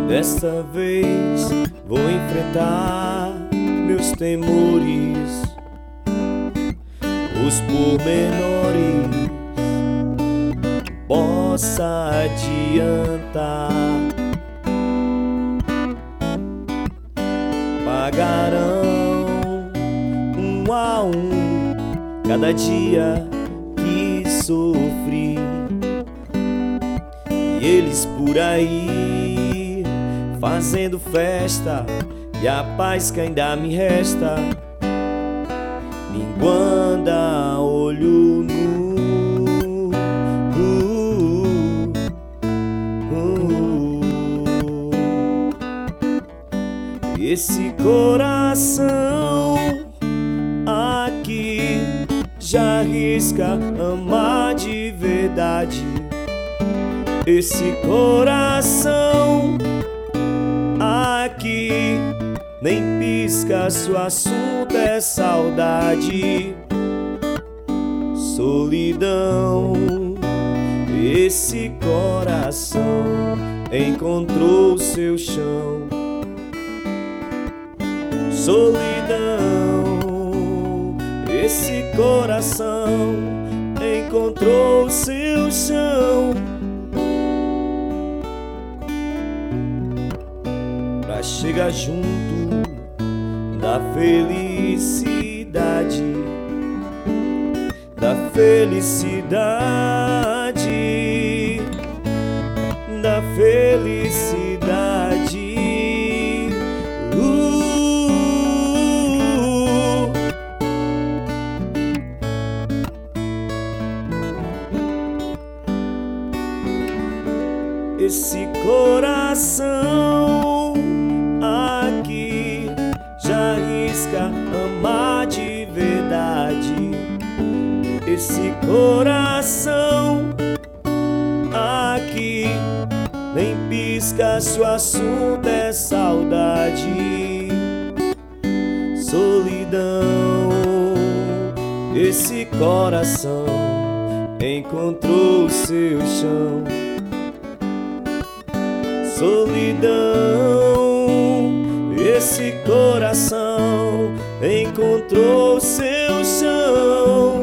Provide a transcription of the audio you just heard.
Desta vez vou enfrentar meus temores, os pormenores possa adiantar. Pagarão um a um cada dia que sofri, e eles por aí fazendo festa, e a paz que ainda me resta minguando a olho nu. Esse coração aqui já arrisca amar de verdade. Esse coração aqui nem pisca, se o assunto é saudade, solidão. Esse coração encontrou seu chão. Solidão, esse coração encontrou seu chão. Pra chegar junto da felicidade, da felicidade, da felicidade. Esse coração aqui já arrisca amar de verdade. Esse coração aqui nem pisca, se o assunto é saudade, solidão. Esse coração encontrou seu chão. Solidão, esse coração encontrou seu chão.